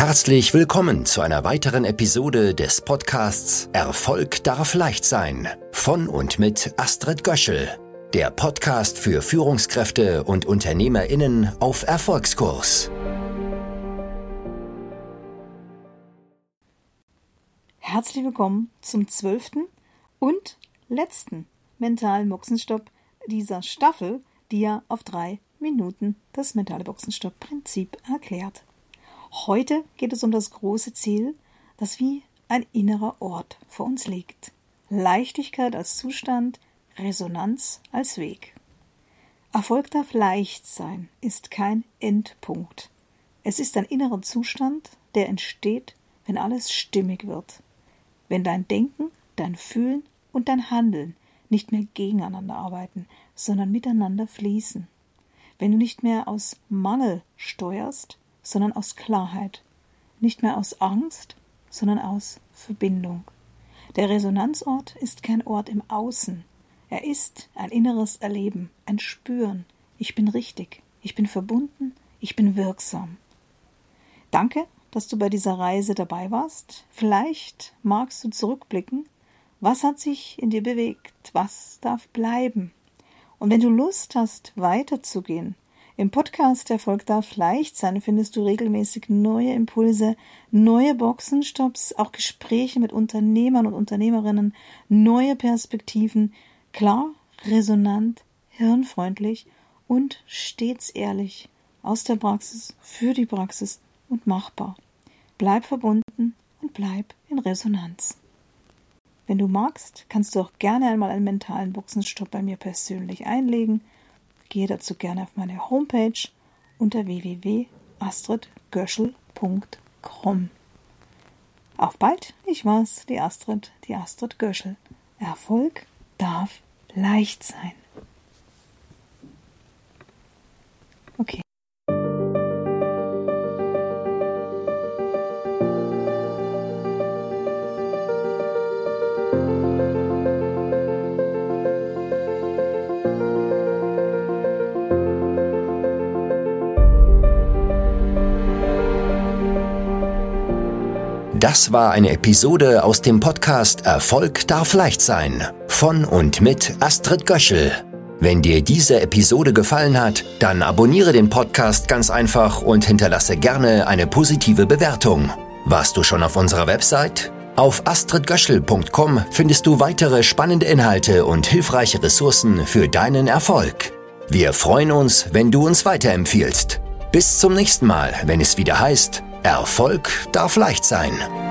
Herzlich willkommen zu einer weiteren Episode des Podcasts Erfolg darf leicht sein von und mit Astrid Göschel, der Podcast für Führungskräfte und UnternehmerInnen auf Erfolgskurs. Herzlich willkommen zum 12. und letzten mentalen Boxenstopp dieser Staffel, die ja auf 3 Minuten das mentale Boxenstopp-Prinzip erklärt. Heute geht es um das große Ziel, das wie ein innerer Ort vor uns liegt. Leichtigkeit als Zustand, Resonanz als Weg. Erfolg darf leicht sein, ist kein Endpunkt. Es ist ein innerer Zustand, der entsteht, wenn alles stimmig wird. Wenn dein Denken, dein Fühlen und dein Handeln nicht mehr gegeneinander arbeiten, sondern miteinander fließen. Wenn du nicht mehr aus Mangel steuerst, sondern aus Klarheit. Nicht mehr aus Angst, sondern aus Verbindung. Der Resonanzort ist kein Ort im Außen. Er ist ein inneres Erleben, ein Spüren. Ich bin richtig, ich bin verbunden, ich bin wirksam. Danke, dass du bei dieser Reise dabei warst. Vielleicht magst du zurückblicken. Was hat sich in dir bewegt? Was darf bleiben? Und wenn du Lust hast, weiterzugehen, im Podcast Erfolg darf leicht sein findest du regelmäßig neue Impulse, neue Boxenstopps, auch Gespräche mit Unternehmern und Unternehmerinnen, neue Perspektiven, klar, resonant, hirnfreundlich und stets ehrlich, aus der Praxis, für die Praxis und machbar. Bleib verbunden und bleib in Resonanz. Wenn du magst, kannst du auch gerne einmal einen mentalen Boxenstopp bei mir persönlich einlegen. Gehe dazu gerne auf meine Homepage unter www.astridgöschel.com. Auf bald, ich war's, die Astrid Göschel. Erfolg darf leicht sein. Okay. Das war eine Episode aus dem Podcast Erfolg darf leicht sein von und mit Astrid Göschel. Wenn dir diese Episode gefallen hat, dann abonniere den Podcast ganz einfach und hinterlasse gerne eine positive Bewertung. Warst du schon auf unserer Website? Auf astridgöschel.com findest du weitere spannende Inhalte und hilfreiche Ressourcen für deinen Erfolg. Wir freuen uns, wenn du uns weiterempfiehlst. Bis zum nächsten Mal, wenn es wieder heißt, Erfolg darf leicht sein.